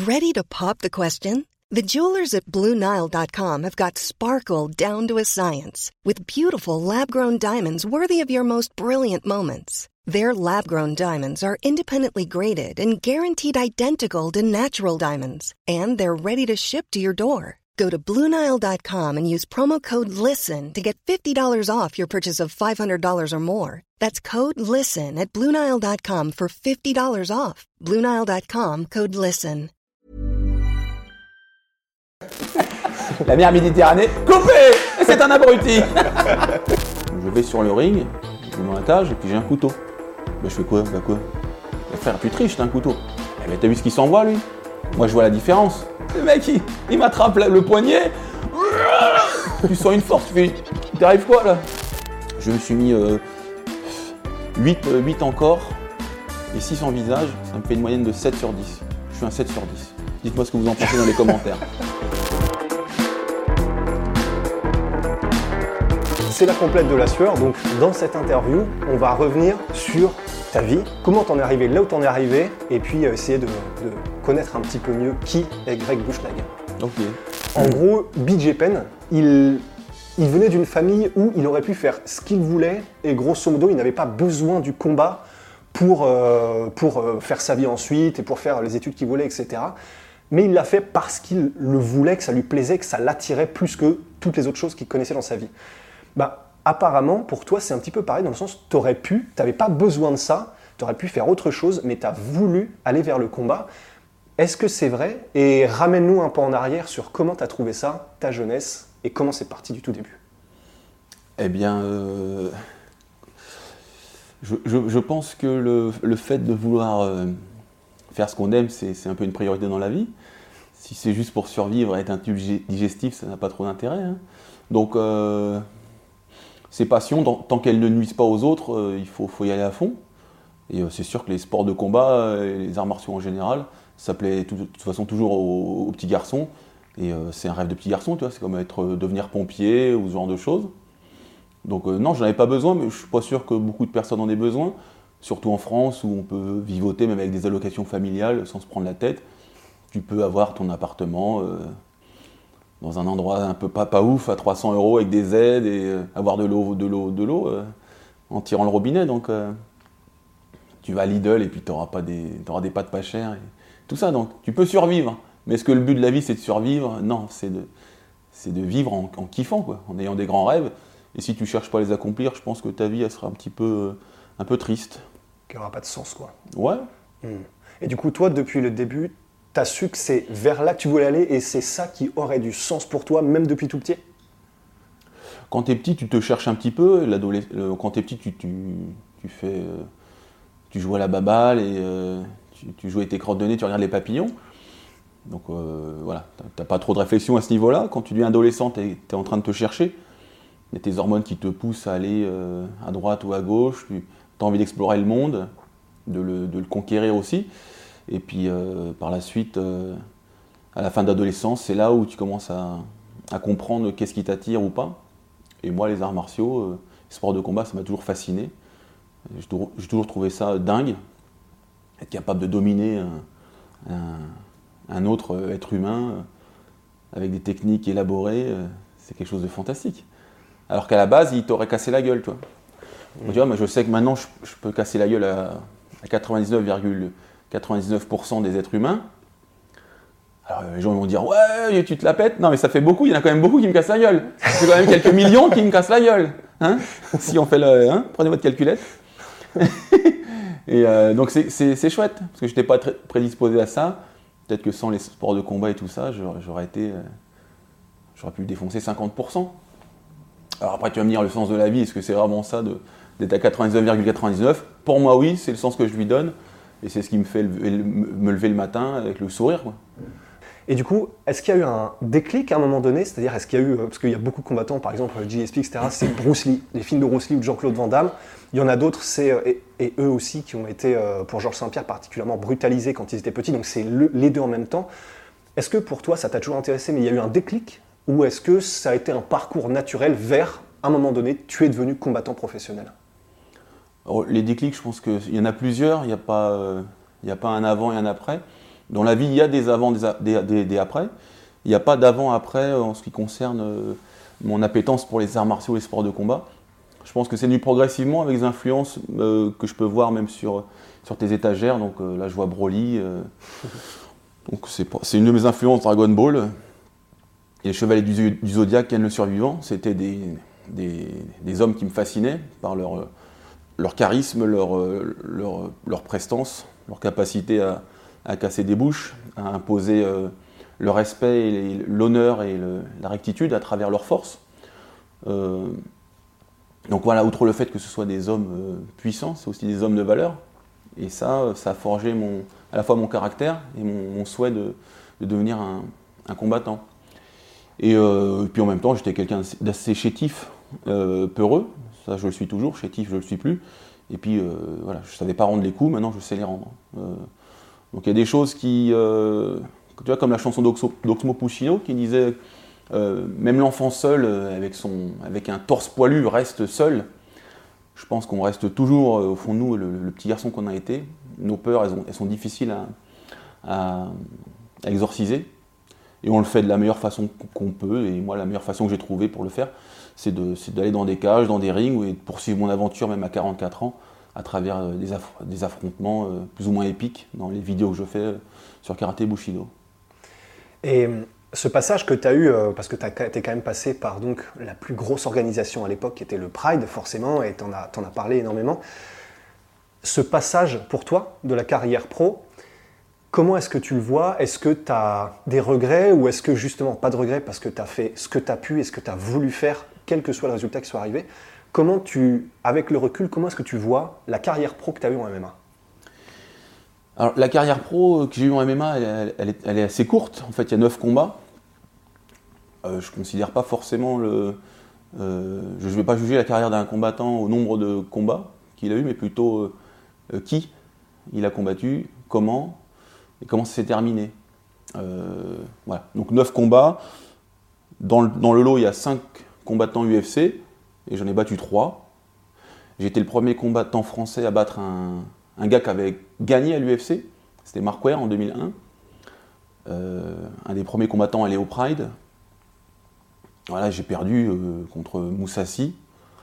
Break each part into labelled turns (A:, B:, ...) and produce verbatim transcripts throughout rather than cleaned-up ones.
A: Ready to pop the question? The jewelers at Blue Nile dot com have got sparkle down to a science with beautiful lab-grown diamonds worthy of your most brilliant moments. Their lab-grown diamonds are independently graded and guaranteed identical to natural diamonds, and they're ready to ship to your door. Go to Blue Nile dot com and use promo code LISTEN to get fifty dollars off your purchase of five hundred dollars or more. That's code LISTEN at Blue Nile dot com for fifty dollars off. Blue Nile dot com, code LISTEN.
B: La mer Méditerranée, coupé! C'est un abruti! Je vais sur le ring, je vais dans la cage et puis j'ai un couteau. Ben, je fais quoi? Bah quoi? Ben, frère, tu triches, t'as un couteau. Eh ben, t'as vu ce qu'il s'envoie, lui? Moi, je vois la différence. Le mec, il, il m'attrape le poignet. Tu sens une force, tu fais. T'arrives quoi, là? Je me suis mis euh, huit, euh, huit en corps et six en visage. Ça me fait une moyenne de sept sur dix. Je suis un sept sur dix. Dites-moi ce que vous en pensez dans les commentaires.
C: C'est la complète de la sueur, donc dans cette interview, on va revenir sur ta vie, comment t'en es arrivé là où t'en es arrivé, et puis essayer de, de connaître un petit peu mieux qui est Greg Bushlag.
B: Ok.
C: En gros, B J Penn, il, il venait d'une famille où il aurait pu faire ce qu'il voulait, et grosso modo, il n'avait pas besoin du combat pour, euh, pour euh, faire sa vie ensuite, et pour faire les études qu'il voulait, et cetera. Mais il l'a fait parce qu'il le voulait, que ça lui plaisait, que ça l'attirait plus que toutes les autres choses qu'il connaissait dans sa vie. Bah, apparemment, pour toi, c'est un petit peu pareil, dans le sens, tu aurais pu, tu n'avais pas besoin de ça, tu aurais pu faire autre chose, mais tu as voulu aller vers le combat. Est-ce que c'est vrai? Et ramène-nous un peu en arrière sur comment tu as trouvé ça, ta jeunesse, et comment c'est parti du tout début.
B: Eh bien, euh, je, je, je pense que le, le fait de vouloir euh, faire ce qu'on aime, c'est, c'est un peu une priorité dans la vie. Si c'est juste pour survivre et être un tube digestif, ça n'a pas trop d'intérêt. Hein. Donc, euh, ces passions, dans, tant qu'elles ne nuisent pas aux autres, euh, il faut, faut y aller à fond. Et euh, c'est sûr que les sports de combat, euh, et les arts martiaux en général, ça plaît tout, de toute façon toujours aux, aux petits garçons. Et euh, c'est un rêve de petit garçon, tu vois, c'est comme être, euh, devenir pompier ou ce genre de choses. Donc euh, non, j'en avais pas besoin, mais je suis pas sûr que beaucoup de personnes en aient besoin. Surtout en France, où on peut vivoter même avec des allocations familiales sans se prendre la tête. Tu peux avoir ton appartement euh, dans un endroit un peu pas, pas ouf, à trois cents euros avec des aides et euh, avoir de l'eau, de l'eau, de l'eau euh, en tirant le robinet. Donc euh, tu vas à Lidl et puis tu auras des, t'auras des pâtes pas chères. Et tout ça, donc tu peux survivre. Mais est-ce que le but de la vie c'est de survivre? Non, c'est de, c'est de vivre en, en kiffant, quoi, en ayant des grands rêves. Et si tu cherches pas à les accomplir, je pense que ta vie elle sera un petit peu, un peu triste.
C: Qui n'aura pas de sens, quoi.
B: Ouais.
C: Mmh. Et du coup, toi, depuis le début, tu as su que c'est vers là que tu voulais aller et c'est ça qui aurait du sens pour toi, même depuis tout petit?
B: Quand t'es petit, tu te cherches un petit peu. Quand t'es petit, tu, tu, tu, fais, euh, tu joues à la baballe et euh, tu, tu joues avec tes crottes de nez, tu regardes les papillons. Donc euh, voilà, t'as pas trop de réflexion à ce niveau-là. Quand tu deviens adolescent, t'es es en train de te chercher. Il y a tes hormones qui te poussent à aller euh, à droite ou à gauche. Tu as envie d'explorer le monde, de le, de le conquérir aussi. Et puis euh, par la suite, euh, à la fin de l'adolescence, c'est là où tu commences à, à comprendre qu'est-ce qui t'attire ou pas. Et moi, les arts martiaux, euh, les sports de combat, ça m'a toujours fasciné. J'ai toujours, j'ai toujours trouvé ça dingue. Être capable de dominer un, un, un autre être humain euh, avec des techniques élaborées, euh, c'est quelque chose de fantastique. Alors qu'à la base, il t'aurait cassé la gueule, toi. Mmh. Tu vois, moi, je sais que maintenant, je, je peux casser la gueule à, à quatre-vingt-dix-neuf virgule quatre-vingt-dix-neuf pour cent des êtres humains. Alors les gens vont dire « Ouais, tu te la pètes ». Non, mais ça fait beaucoup, il y en a quand même beaucoup qui me cassent la gueule. C'est quand même quelques millions qui me cassent la gueule. Hein, si on fait le... Hein, prenez votre calculette. Et euh, donc c'est, c'est, c'est chouette, parce que je n'étais pas très prédisposé à ça. Peut-être que sans les sports de combat et tout ça, j'aurais, j'aurais été... Euh, j'aurais pu défoncer cinquante pour cent. Alors après, tu vas me dire le sens de la vie, est-ce que c'est vraiment ça de, d'être à quatre-vingt-dix-neuf virgule quatre-vingt-dix-neuf? Pour moi, oui, c'est le sens que je lui donne. Et c'est ce qui me fait lever, me lever le matin avec le sourire, quoi.
C: Et du coup, est-ce qu'il y a eu un déclic à un moment donné? C'est-à-dire, est-ce qu'il y a eu, parce qu'il y a beaucoup de combattants, par exemple, G S P, et cetera, c'est Bruce Lee, les films de Bruce Lee ou de Jean-Claude Van Damme. Il y en a d'autres, c'est, et, et eux aussi, qui ont été, pour Georges Saint-Pierre, particulièrement brutalisés quand ils étaient petits, donc c'est le, les deux en même temps. Est-ce que pour toi, ça t'a toujours intéressé, mais il y a eu un déclic? Ou est-ce que ça a été un parcours naturel vers, à un moment donné, tu es devenu combattant professionnel?
B: Alors, les déclics, je pense qu'il y en a plusieurs, il n'y a pas, euh, il n'y a pas un avant et un après. Dans la vie, il y a des avant, des, a- des, des- des après. Il n'y a pas d'avant-après en ce qui concerne euh, mon appétence pour les arts martiaux et les sports de combat. Je pense que c'est venu progressivement avec des influences euh, que je peux voir même sur, sur tes étagères. Donc euh, là, je vois Broly. Euh, donc c'est, pas- c'est une de mes influences, Dragon Ball. Et les Chevaliers du, du Zodiaque, Ken le Survivant, c'était des, des, des hommes qui me fascinaient par leur, leur charisme, leur, leur, leur prestance, leur capacité à, à casser des bouches, à imposer euh, le respect, et l'honneur et le, la rectitude à travers leur force. Euh, donc voilà, outre le fait que ce soit des hommes euh, puissants, c'est aussi des hommes de valeur. Et ça, ça a forgé mon, à la fois mon caractère et mon, mon souhait de, de devenir un, un combattant. Et, euh, et puis en même temps, j'étais quelqu'un d'assez chétif, euh, peureux. Ça, je le suis toujours. Chétif, je le suis plus. Et puis euh, voilà, je savais pas rendre les coups. Maintenant, je sais les rendre. Euh, donc il y a des choses qui, euh, tu vois, comme la chanson d'Oxmo, d'Oxmo Puccino qui disait euh, même l'enfant seul, euh, avec son, avec un torse poilu, reste seul. Je pense qu'on reste toujours euh, au fond de nous le, le petit garçon qu'on a été. Nos peurs, elles, ont, elles sont difficiles à, à, à exorciser. Et on le fait de la meilleure façon qu'on peut. Et moi, la meilleure façon que j'ai trouvée pour le faire, c'est, de, c'est d'aller dans des cages, dans des rings, et de poursuivre mon aventure, même à quarante-quatre ans, à travers des, aff- des affrontements euh, plus ou moins épiques dans les vidéos que je fais euh, sur Karaté Bushido.
C: Et euh, ce passage que tu as eu, euh, parce que tu es quand même passé par donc, la plus grosse organisation à l'époque, qui était le Pride, forcément, et tu en as, t'en as parlé énormément. Ce passage, pour toi, de la carrière pro, comment est-ce que tu le vois? Est-ce que tu as des regrets ou est-ce que justement pas de regrets parce que tu as fait ce que tu as pu et ce que tu as voulu faire, quel que soit le résultat qui soit arrivé? Comment tu, avec le recul, comment est-ce que tu vois la carrière pro que tu as eue en M M A?
B: Alors, la carrière pro que j'ai eue en M M A, elle, elle, est, elle est assez courte. En fait, il y a neuf combats. Euh, je ne considère pas forcément le. Euh, je ne vais pas juger la carrière d'un combattant au nombre de combats qu'il a eu, mais plutôt euh, qui il a combattu, comment et comment ça s'est terminé. Euh, voilà. Donc neuf combats. Dans le, dans le lot, il y a cinq combattants U F C et j'en ai battu trois. J'ai été le premier combattant français à battre un, un gars qui avait gagné à l'U F C. C'était Mark Ware en deux mille un. Euh, un des premiers combattants à aller au Pride. Voilà, j'ai perdu euh, contre Moussassi,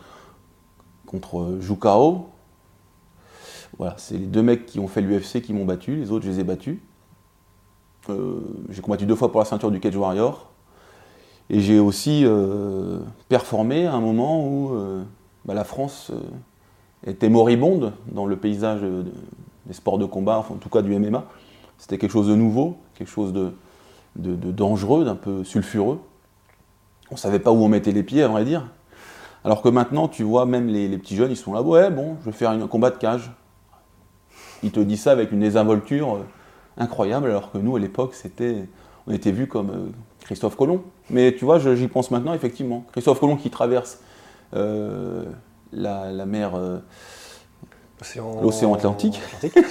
B: contre Jucao. Voilà, c'est les deux mecs qui ont fait l'U F C qui m'ont battu, les autres je les ai battus. Euh, j'ai combattu deux fois pour la ceinture du Cage Warrior. Et j'ai aussi euh, performé à un moment où euh, bah, la France euh, était moribonde dans le paysage de, des sports de combat, enfin, en tout cas du M M A. C'était quelque chose de nouveau, quelque chose de, de, de dangereux, d'un peu sulfureux. On ne savait pas où on mettait les pieds, à vrai dire. Alors que maintenant, tu vois, même les, les petits jeunes, ils sont là, ouais, bon, je vais faire un combat de cage. Ils te disent ça avec une désinvolture euh, incroyable, alors que nous, à l'époque, c'était, on était vus comme euh, Christophe Colomb. Mais tu vois, je, j'y pense maintenant, effectivement. Christophe Colomb qui traverse euh, la, la mer, euh,
C: Océan...
B: l'océan Atlantique. Atlantique.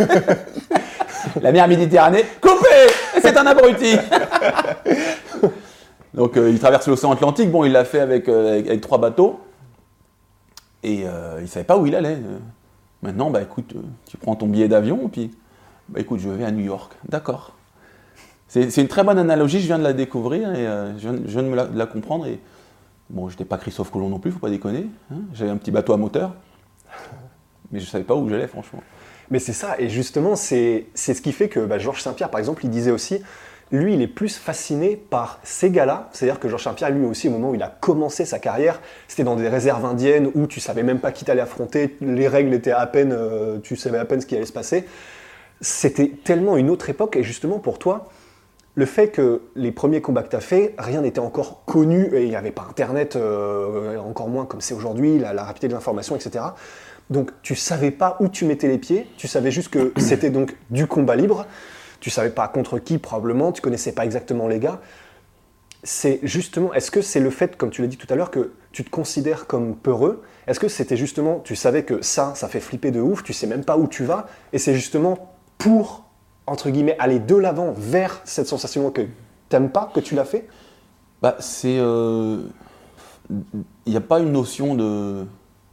B: La mer Méditerranée, coupé. C'est un abruti. Donc euh, il traverse l'océan Atlantique, bon il l'a fait avec, euh, avec, avec trois bateaux, et euh, il ne savait pas où il allait. Maintenant, bah écoute, euh, tu prends ton billet d'avion, et puis, bah écoute, je vais à New York, d'accord. C'est, c'est une très bonne analogie, je viens de la découvrir, et euh, je, viens, je viens de me la, de la comprendre, et bon, je n'étais pas Christophe Colomb non plus, faut pas déconner, hein, j'avais un petit bateau à moteur, mais je ne savais pas où j'allais, franchement.
C: Mais c'est ça, et justement, c'est, c'est ce qui fait que bah, Georges Saint-Pierre, par exemple, il disait aussi, lui, il est plus fasciné par ces gars-là. C'est-à-dire que Georges Saint-Pierre, lui aussi, au moment où il a commencé sa carrière, c'était dans des réserves indiennes où tu savais même pas qui t'allais affronter, les règles étaient à peine, euh, tu savais à peine ce qui allait se passer. C'était tellement une autre époque, et justement pour toi, le fait que les premiers combats que tu as fait, rien n'était encore connu, et il n'y avait pas Internet, euh, encore moins comme c'est aujourd'hui, la, la rapidité de l'information, et cetera. Donc tu savais pas où tu mettais les pieds, tu savais juste que c'était donc du combat libre. Tu savais pas contre qui probablement, tu connaissais pas exactement les gars. C'est justement, est-ce que c'est le fait, comme tu l'as dit tout à l'heure, que tu te considères comme peureux? Est-ce que c'était justement, tu savais que ça, ça fait flipper de ouf, tu sais même pas où tu vas, et c'est justement pour, entre guillemets, aller de l'avant vers cette sensation que t'aimes pas, que tu l'as fait?
B: Bah c'est, il euh, n'y a pas une notion de,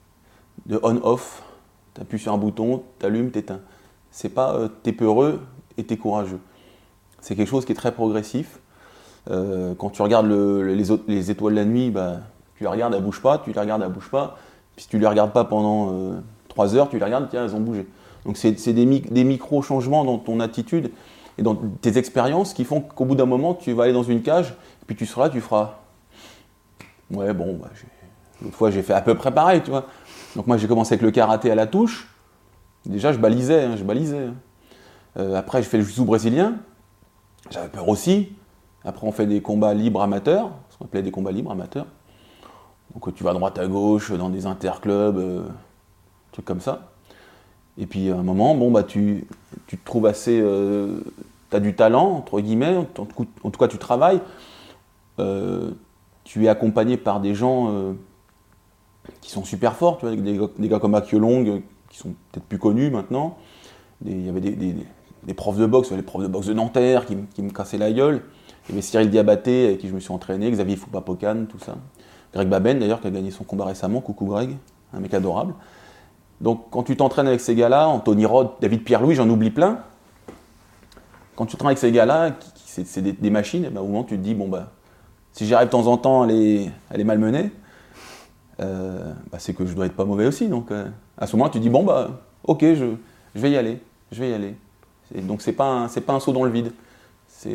B: de on-off. Tu appuies sur un bouton, tu allumes, tu éteins. C'est pas, euh, t'es peureux, été courageux. C'est quelque chose qui est très progressif. Euh, quand tu regardes le, les, autres, les étoiles la nuit, bah, tu les regardes, elles ne bougent pas, tu les regardes, elles ne bougent pas. Puis si tu ne les regardes pas pendant euh, trois heures, tu les regardes, tiens, elles ont bougé. Donc c'est, c'est des, des micro-changements dans ton attitude et dans tes expériences qui font qu'au bout d'un moment, tu vas aller dans une cage, puis tu seras là, tu feras... Ouais, bon, bah, j'ai... l'autre fois, j'ai fait à peu près pareil, tu vois. Donc moi, j'ai commencé avec le karaté à la touche. Déjà, je balisais, hein, je balisais. Euh, après, j'ai fait le jiu-jitsu brésilien. J'avais peur aussi. Après, on fait des combats libres amateurs, ce qu'on appelait des combats libres amateurs. Donc tu vas à droite à gauche, dans des interclubs, euh, trucs comme ça. Et puis à un moment, bon, bah, tu, tu te trouves assez... Euh, tu as du talent, entre guillemets, en, en tout cas tu travailles. Euh, tu es accompagné par des gens euh, qui sont super forts, tu vois, des, des gars comme Akio Long, qui sont peut-être plus connus maintenant. Il y avait des, des, des profs de boxe, les profs de boxe de Nanterre qui, qui me cassaient la gueule. Il y avait Cyril Diabaté avec qui je me suis entraîné, Xavier Foupa-Pocan, tout ça. Greg Baben d'ailleurs qui a gagné son combat récemment, coucou Greg, un mec adorable. Donc quand tu t'entraînes avec ces gars-là, Anthony Rod, David Pierre-Louis, j'en oublie plein. Quand tu t'entraînes avec ces gars-là, qui, qui, c'est, c'est des, des machines, et ben, au moment tu te dis, bon bah, si j'arrive de temps en temps à les, à les malmener, euh, bah, c'est que je dois être pas mauvais aussi. Donc euh, à ce moment-là, tu te dis, bon bah, ok, je, je vais y aller, je vais y aller. Et donc c'est pas un, c'est pas un saut dans le vide. C'est...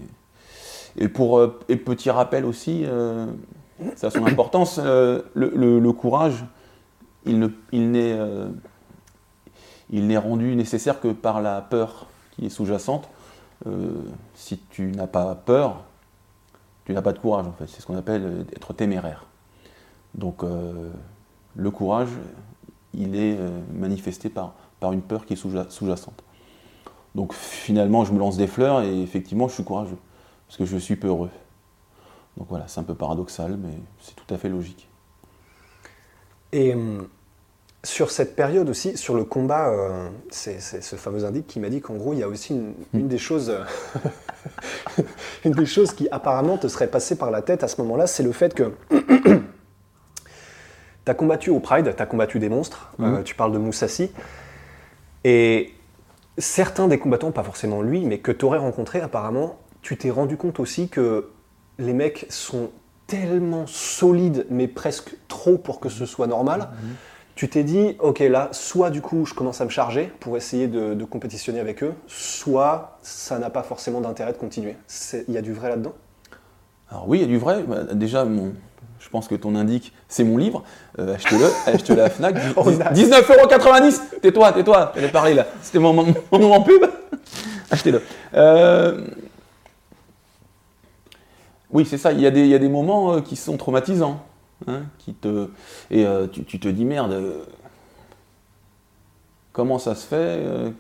B: Et pour euh, et petit rappel aussi, euh, ça a son importance, euh, le, le, le courage, il, ne, il, n'est, euh, il n'est rendu nécessaire que par la peur qui est sous-jacente. Euh, si tu n'as pas peur, tu n'as pas de courage en fait, c'est ce qu'on appelle être téméraire. Donc euh, le courage, il est euh, manifesté par, par une peur qui est sous-jacente. Donc finalement, je me lance des fleurs et effectivement, je suis courageux. Parce que je suis peureux. Donc voilà, c'est un peu paradoxal, mais c'est tout à fait logique.
C: Et euh, sur cette période aussi, sur le combat, euh, c'est, c'est ce fameux indique qui m'a dit qu'en gros, il y a aussi une, mmh. une des choses, euh, une des choses qui apparemment te serait passée par la tête à ce moment-là, c'est le fait que tu as combattu au Pride, tu as combattu des monstres, mmh. euh, tu parles de Moussassi, et certains des combattants, pas forcément lui, mais que tu aurais rencontré apparemment, tu t'es rendu compte aussi que les mecs sont tellement solides, mais presque trop pour que ce soit normal. Mmh. Tu t'es dit, ok, là, soit du coup, je commence à me charger pour essayer de, de compétitionner avec eux, soit ça n'a pas forcément d'intérêt de continuer. Il y a du vrai là-dedans ?
B: Alors oui, il y a du vrai. Bah, déjà, mon, je pense que ton indique, c'est mon livre. Euh, achetez-le, achetez-le à la Fnac. dix-neuf euros quatre-vingt-dix. Tais-toi, tais-toi, t'allais parler là. C'était mon, mon, mon moment pub. Achetez-le. Euh, Oui, c'est ça, il y a des, il y a des moments euh, qui sont traumatisants, hein, qui te, et euh, tu, tu te dis merde, euh, comment ça se fait euh...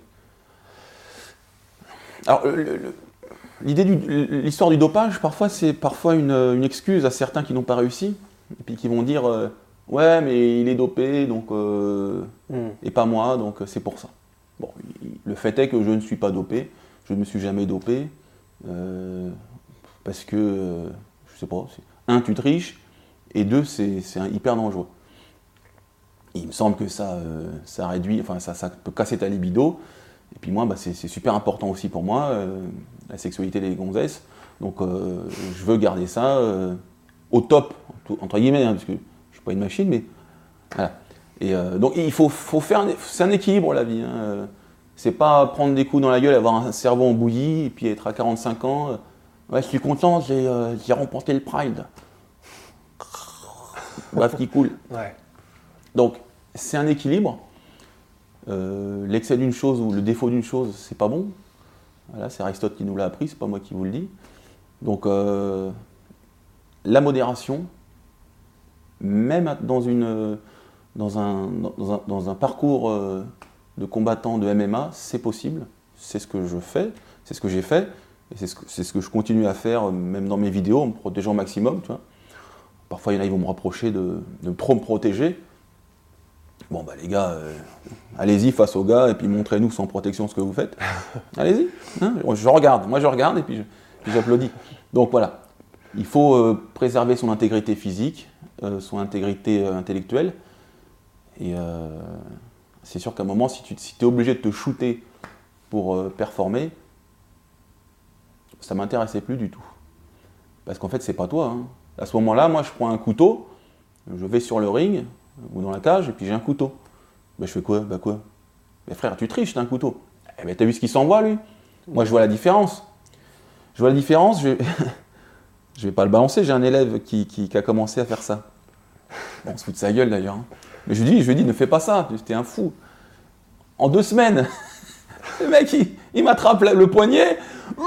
B: Alors, le, le, l'idée du, l'histoire du dopage, parfois, c'est parfois une, une excuse à certains qui n'ont pas réussi, et puis qui vont dire euh, ouais, mais il est dopé, donc, euh, mm. et pas moi, donc c'est pour ça. Bon, le fait est que je ne suis pas dopé, je ne me suis jamais dopé. Euh, Parce que, euh, je sais pas, c'est, un, tu triches, et deux, c'est, c'est un, hyper dangereux. Et il me semble que ça, euh, ça réduit, enfin, ça, ça peut casser ta libido. Et puis moi, bah, c'est, c'est super important aussi pour moi, euh, la sexualité des gonzesses. Donc, euh, je veux garder ça euh, au top, entre guillemets, hein, parce que je suis pas une machine, mais voilà. Et euh, donc, il faut, faut faire, un, c'est un équilibre la vie. Hein. C'est pas prendre des coups dans la gueule, avoir un cerveau en bouillie, et puis être à quarante-cinq ans. Euh, Ouais, je suis content, j'ai, euh, j'ai remporté le Pride. Bref, qui coule.
C: Ouais.
B: Donc, c'est un équilibre. Euh, l'excès d'une chose ou le défaut d'une chose, c'est pas bon. Voilà, c'est Aristote qui nous l'a appris, c'est pas moi qui vous le dis. Donc, euh, la modération, même dans, une, dans, un, dans, un, dans un parcours de combattant de M M A, c'est possible. C'est ce que je fais, c'est ce que j'ai fait. Et c'est ce, que, c'est ce que je continue à faire, même dans mes vidéos, en me protégeant au maximum. Tu vois. Parfois, il y en a qui vont me reprocher de, de trop me protéger. Bon, bah les gars, euh, allez-y face aux gars, et puis montrez-nous sans protection ce que vous faites. Allez-y. Hein, je regarde, moi je regarde, et puis, je, puis j'applaudis. Donc voilà, il faut euh, préserver son intégrité physique, euh, son intégrité euh, intellectuelle. Et euh, c'est sûr qu'à un moment, si tu si es obligé de te shooter pour euh, performer, ça m'intéressait plus du tout. Parce qu'en fait, c'est pas toi. Hein. À ce moment-là, moi, je prends un couteau, je vais sur le ring, ou dans la cage, et puis j'ai un couteau. Ben, je fais quoi? Bah quoi? Mais frère, tu triches, t'as un couteau. Eh ben, t'as vu ce qu'il s'envoie, lui? Moi, je vois la différence. Je vois la différence, je... je vais pas le balancer, j'ai un élève qui, qui, qui a commencé à faire ça. Bon, on se fout de sa gueule, d'ailleurs. Hein. Mais je lui dis, je lui dis, ne fais pas ça, t'es un fou. En deux semaines, le mec, il, il m'attrape le poignet.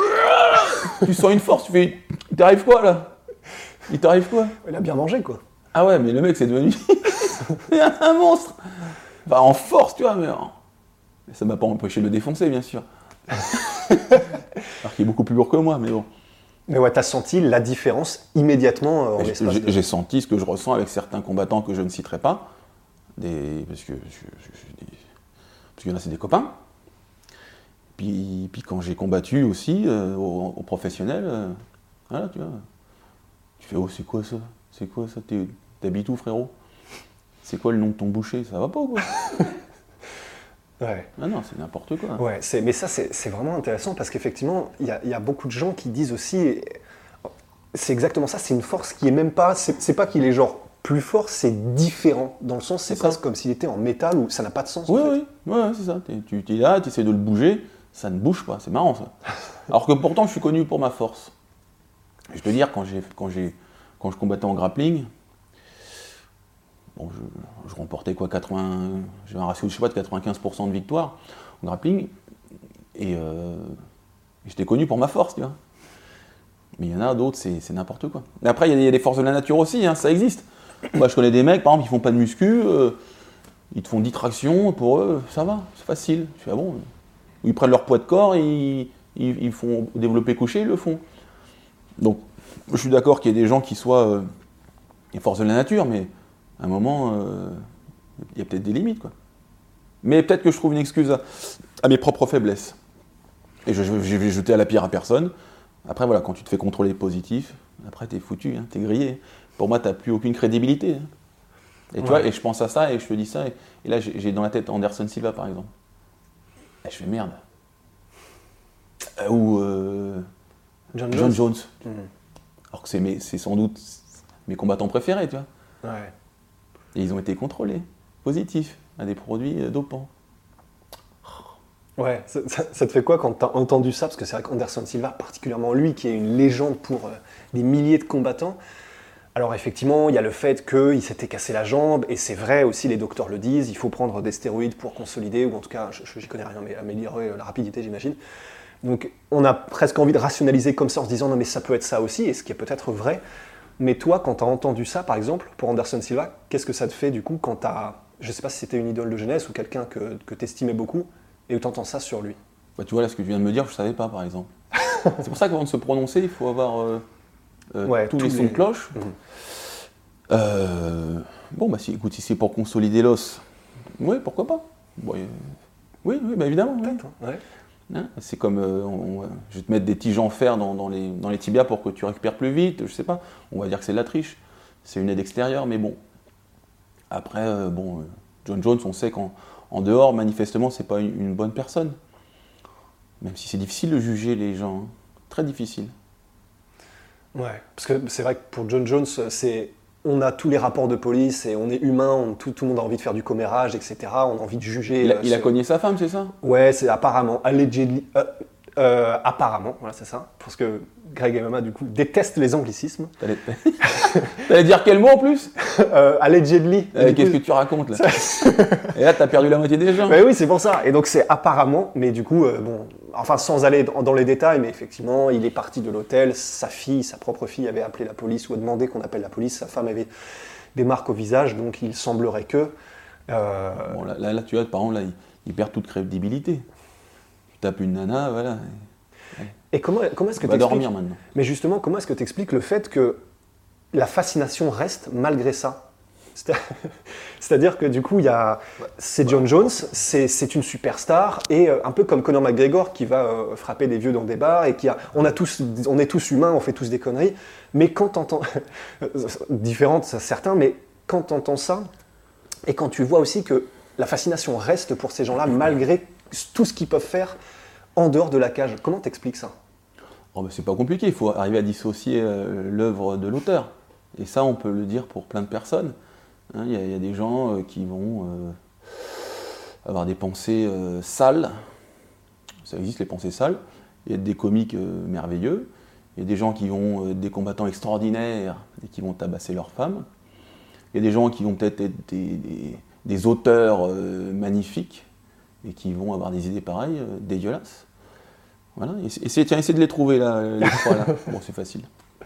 B: Tu sens une force, tu fais, il t'arrive quoi, là? Il t'arrive quoi?
C: Il a bien mangé, quoi.
B: Ah ouais, mais le mec, c'est devenu un monstre. Enfin, en force, tu vois, mais ça m'a pas empêché de le défoncer, bien sûr. Alors qu'il est beaucoup plus lourd que moi, mais bon.
C: Mais ouais, t'as senti la différence immédiatement euh, en l'espace
B: j'ai,
C: de...
B: j'ai senti ce que je ressens avec certains combattants que je ne citerai pas, des, parce que je, je, je, des, parce qu'il y en a, c'est des copains. Puis, puis quand j'ai combattu aussi euh, au, au professionnel, euh, voilà, tu vois, tu fais, oh, c'est quoi ça? C'est quoi ça? T'es, t'habites où, frérot? C'est quoi le nom de ton boucher? Ça va pas, quoi?
C: Ouais.
B: Ah non, c'est n'importe quoi.
C: Ouais, c'est, mais ça, c'est, c'est vraiment intéressant parce qu'effectivement, il y, y a beaucoup de gens qui disent aussi, c'est exactement ça, c'est une force qui est même pas, c'est, c'est pas qu'il est genre plus fort, c'est différent. Dans le sens, c'est, c'est presque ça. Comme s'il était en métal ou ça n'a pas de sens.
B: Oui,
C: en fait.
B: oui, ouais, c'est ça. T'es, tu es là, tu essaies de le bouger, ça ne bouge pas, c'est marrant ça. Alors que pourtant, je suis connu pour ma force. Je peux dire, quand, j'ai, quand, j'ai, quand je combattais en grappling, bon, je, je remportais quoi, quatre-vingts, j'ai un ratio je sais pas, de quatre-vingt-quinze pour cent de victoire en grappling, et euh, j'étais connu pour ma force, tu vois. Mais il y en a d'autres, c'est, c'est n'importe quoi. Mais après, il y, y a des forces de la nature aussi, hein, ça existe. Moi, je connais des mecs, par exemple, ils font pas de muscu, euh, ils te font dix tractions, pour eux, ça va, c'est facile. Je fais, ah bon, ils prennent leur poids de corps, ils, ils, ils font développer couché, ils le font. Donc, je suis d'accord qu'il y ait des gens qui soient euh, des forces de la nature, mais à un moment, euh, il y a peut-être des limites, quoi. Mais peut-être que je trouve une excuse à, à mes propres faiblesses. Et je, je, je vais jeter à la pierre à personne. Après, voilà, quand tu te fais contrôler positif, après, t'es foutu, hein, t'es grillé. Pour moi, t'as plus aucune crédibilité. Hein. Et tu ouais. vois, et je pense à ça, et je te dis ça, et, et là, j'ai, j'ai dans la tête Anderson Silva, par exemple. Et je fais merde. Euh, ou euh,
C: John,
B: John Jones.
C: Jones. Mmh.
B: Alors que c'est, mes, c'est sans doute mes combattants préférés, tu vois.
C: Ouais.
B: Et ils ont été contrôlés, positifs, à des produits dopants.
C: Ouais, ça, ça, ça te fait quoi quand t'as entendu ça? Parce que c'est vrai qu'Anderson Silva, particulièrement lui, qui est une légende pour euh, des milliers de combattants. Alors effectivement, il y a le fait qu'il s'était cassé la jambe, et c'est vrai aussi, les docteurs le disent, il faut prendre des stéroïdes pour consolider, ou en tout cas, je, je, j'y connais rien, mais améliorer la rapidité, j'imagine. Donc on a presque envie de rationaliser comme ça en se disant non mais ça peut être ça aussi, et ce qui est peut-être vrai. Mais toi, quand tu as entendu ça, par exemple, pour Anderson Silva, qu'est-ce que ça te fait du coup quand tu as, je ne sais pas si c'était une idole de jeunesse ou quelqu'un que, que tu estimais beaucoup, et où tu entends ça sur lui?
B: Bah, tu vois, là, ce que tu viens de me dire, je ne savais pas, par exemple. C'est pour ça qu'avant de se prononcer, il faut avoir euh, euh, ouais, tous, tous les sons les... de cloche. Mmh. Euh, bon, bah, si, écoute, si c'est pour consolider l'os, oui, pourquoi pas. Bon, euh, oui, oui, bah, évidemment.
C: Peut-être, oui. Ouais.
B: Hein, c'est comme, euh, on, on, je vais te mettre des tiges en fer dans, dans, les, dans les tibias pour que tu récupères plus vite, je sais pas. On va dire que c'est de la triche. C'est une aide extérieure, mais bon. Après, euh, bon, euh, John Jones, on sait qu'en en dehors, manifestement, c'est pas une, une bonne personne. Même si c'est difficile de juger les gens. Hein. Très difficile.
C: Ouais, parce que c'est vrai que pour John Jones, c'est... on a tous les rapports de police et on est humain, on, tout, tout le monde a envie de faire du commérage, et cetera. On a envie de juger.
B: Il a,
C: euh,
B: il a cogné sa femme, c'est ça? Ouais,
C: c'est apparemment, allegedly, euh, euh, apparemment, voilà, c'est ça. Parce que Greg et Mama, du coup, détestent les anglicismes.
B: T'allais, T'allais dire quel mot en plus?
C: euh, Allegedly.
B: Euh, qu'est-ce coup, que tu racontes là? Et là, t'as perdu la moitié des gens.
C: Mais oui, c'est pour ça. Et donc, c'est apparemment, mais du coup, euh, bon, enfin, sans aller dans, dans les détails, mais effectivement, il est parti de l'hôtel, sa fille, sa propre fille avait appelé la police ou a demandé qu'on appelle la police, sa femme avait des marques au visage, donc il semblerait que... Euh...
B: Bon, là, là, là, tu vois, par exemple, là, il, il perd toute crédibilité. Tu tapes une nana, voilà.
C: Et comment, comment est-ce que
B: tu expliques...
C: dormir maintenant. Mais justement, comment est-ce que tu expliques le fait que la fascination reste malgré ça? C'est-à-dire que du coup, il y a... c'est John Jones, c'est, c'est une superstar, et euh, un peu comme Conor McGregor qui va euh, frapper des vieux dans des bars, et qui a... on, a tous, on est tous humains, on fait tous des conneries, mais quand t'entends... différentes, certains, mais quand t'entends ça, et quand tu vois aussi que la fascination reste pour ces gens-là, malgré tout ce qu'ils peuvent faire en dehors de la cage, comment t'expliques ça?
B: Oh, ben, c'est pas compliqué, il faut arriver à dissocier euh, l'œuvre de l'auteur. Et ça, on peut le dire pour plein de personnes. Hein, il y, y a des gens euh, qui vont euh, avoir des pensées euh, sales. Ça existe, les pensées sales. Il y a des comiques euh, merveilleux. Il y a des gens qui vont être des combattants extraordinaires et qui vont tabasser leurs femmes. Il y a des gens qui vont peut-être être des, des, des auteurs euh, magnifiques et qui vont avoir des idées pareilles, euh, dégueulasses. Voilà. Essayez, tiens, essayez de les trouver, là, les trois, là. Bon, c'est facile.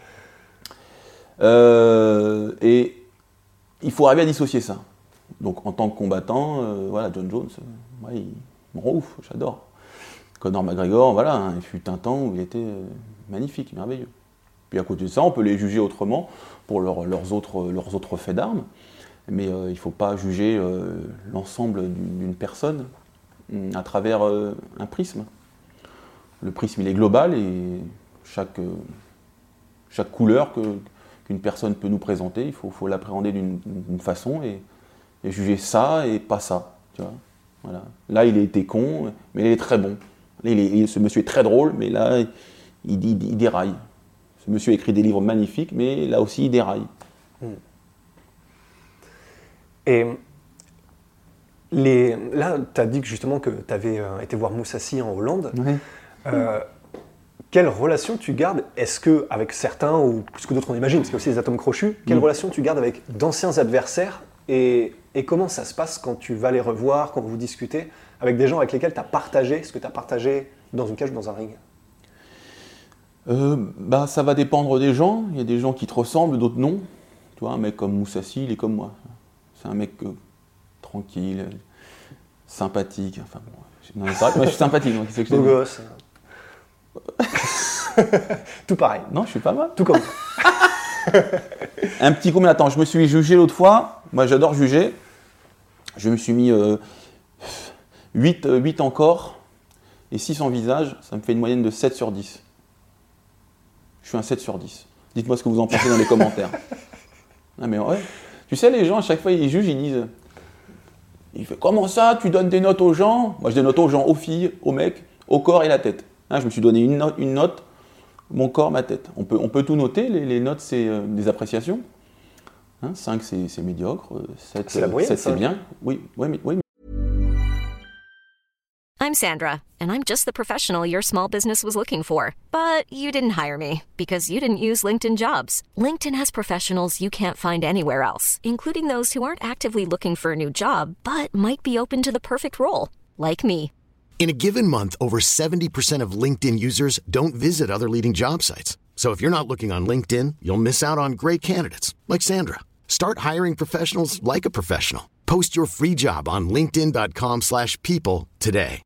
B: Euh, et il faut arriver à dissocier ça. Donc, en tant que combattant, euh, voilà, Jon Jones, euh, ouais, il me rend ouf, j'adore. Conor McGregor, voilà, hein, il fut un temps où il était euh, magnifique, merveilleux. Puis à côté de ça, on peut les juger autrement pour leur, leurs, autres, leurs autres faits d'armes, mais euh, il ne faut pas juger euh, l'ensemble d'une, d'une personne à travers euh, un prisme. Le prisme, il est global et chaque, euh, chaque couleur que, qu'une personne peut nous présenter, il faut, faut l'appréhender d'une, d'une façon et, et juger ça et pas ça. Tu vois, voilà. Là, il a été con, mais il est très bon. Là, il est, ce monsieur est très drôle, mais là, il, il, il déraille. Ce monsieur écrit des livres magnifiques, mais là aussi, il déraille.
C: Et les, là, tu as dit que justement que tu avais euh, été voir Moussassy en Hollande.
B: Ouais.
C: Euh, quelle relation tu gardes, est-ce que avec certains, ou plus que d'autres on imagine, parce qu'il y a aussi les atomes crochus, quelle mmh. relation tu gardes avec d'anciens adversaires et, et comment ça se passe quand tu vas les revoir, quand vous discutez, avec des gens avec lesquels tu as partagé ce que tu as partagé dans une cage ou dans un ring?
B: Euh, bah, ça va dépendre des gens. Il y a des gens qui te ressemblent, d'autres non. Tu vois, un mec comme Moussassy, il est comme moi. C'est un mec euh, tranquille, sympathique. Enfin, bon, non, c'est vrai que moi je suis sympathique. Donc, c'est que je
C: beau gosse. Tout pareil.
B: Non, je suis pas mal.
C: Tout comme
B: un petit coup, mais attends, je me suis jugé l'autre fois. Moi, j'adore juger. Je me suis mis euh, huit, huit encore et six en visage. Ça me fait une moyenne de sept sur dix. Je suis un sept sur dix. Dites-moi ce que vous en pensez dans les commentaires. Ah, mais ouais. Tu sais, les gens, à chaque fois, ils jugent, ils disent il fait, comment ça, tu donnes des notes aux gens? Moi, je donne des notes aux gens, aux filles, aux mecs, au corps et la tête. Hein, je me suis donné une note, une note, mon corps, ma tête. On peut, on peut tout noter, les, les notes, c'est euh, des appréciations. Hein, cinq, c'est, c'est médiocre. sept,
C: c'est la moyenne,
B: sept, c'est bien. Oui, oui, mais, oui.
D: I'm Sandra, and I'm just the professional your small business was looking for. But you didn't hire me, because you didn't use LinkedIn Jobs. LinkedIn has professionals you can't find anywhere else, including those who aren't actively looking for a new job, but might be open to the perfect role, like me.
E: In a given month, over seventy percent of LinkedIn users don't visit other leading job sites. So if you're not looking on LinkedIn, you'll miss out on great candidates like Sandra. Start hiring professionals like a professional. Post your free job on linkedin dot com slash people today.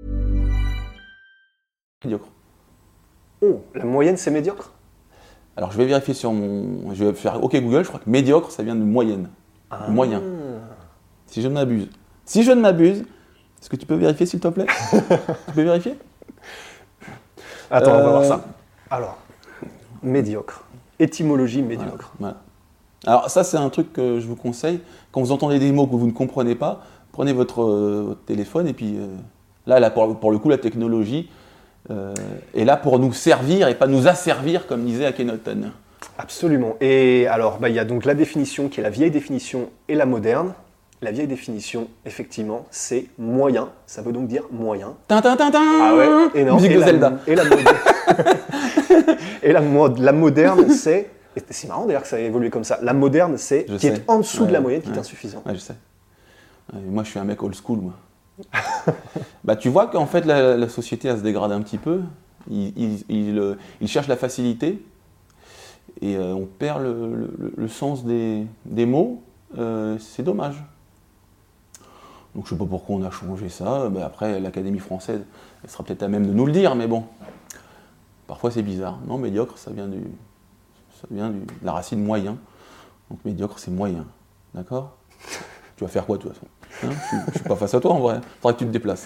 B: Médiocre.
C: Oh, la moyenne c'est médiocre?
B: Alors je vais vérifier sur mon... Je vais faire OK Google, je crois que médiocre, ça vient de moyenne.
C: Ah.
B: De moyen. Si je ne m'abuse. Si je ne m'abuse, est-ce que tu peux vérifier s'il te plaît? Tu peux vérifier?
C: Attends,
B: euh...
C: on va voir ça. Alors, médiocre. Étymologie médiocre.
B: Voilà, voilà. Alors ça c'est un truc que je vous conseille. Quand vous entendez des mots que vous ne comprenez pas, prenez votre, euh, votre téléphone et puis euh, là, là pour, pour le coup la technologie euh, est là pour nous servir et pas nous asservir comme disait Akhenaton.
C: Absolument. Et alors bah, il y a donc la définition qui est la vieille définition et la moderne. La vieille définition, effectivement, c'est moyen. Ça veut donc dire moyen.
B: Tintin, tintin.
C: Ah ouais. Et non.
B: Musique
C: et
B: de
C: la,
B: Zelda.
C: Et la moderne. et la, mod, la moderne, c'est. Et c'est marrant d'ailleurs que ça a évolué comme ça. La moderne, c'est
B: je
C: qui
B: sais.
C: est en dessous
B: ouais,
C: de la moyenne, qui
B: ouais.
C: est insuffisant.
B: Ouais, je sais. Ouais, moi, je suis un mec old school, moi. Bah, tu vois qu'en fait, la, la société, elle se dégrade un petit peu. Il, il, il, il cherche la facilité et euh, on perd le, le, le sens des, des mots. Euh, c'est dommage. Donc, je ne sais pas pourquoi on a changé ça. Bah, après, l'Académie française, elle sera peut-être à même de nous le dire, mais bon. Parfois, c'est bizarre. Non, médiocre, ça vient du... Ça vient de la racine moyen. Donc médiocre, c'est moyen. D'accord? Tu vas faire quoi, de toute façon? Hein, je ne suis pas face à toi, en vrai. Il faudra que tu te déplaces.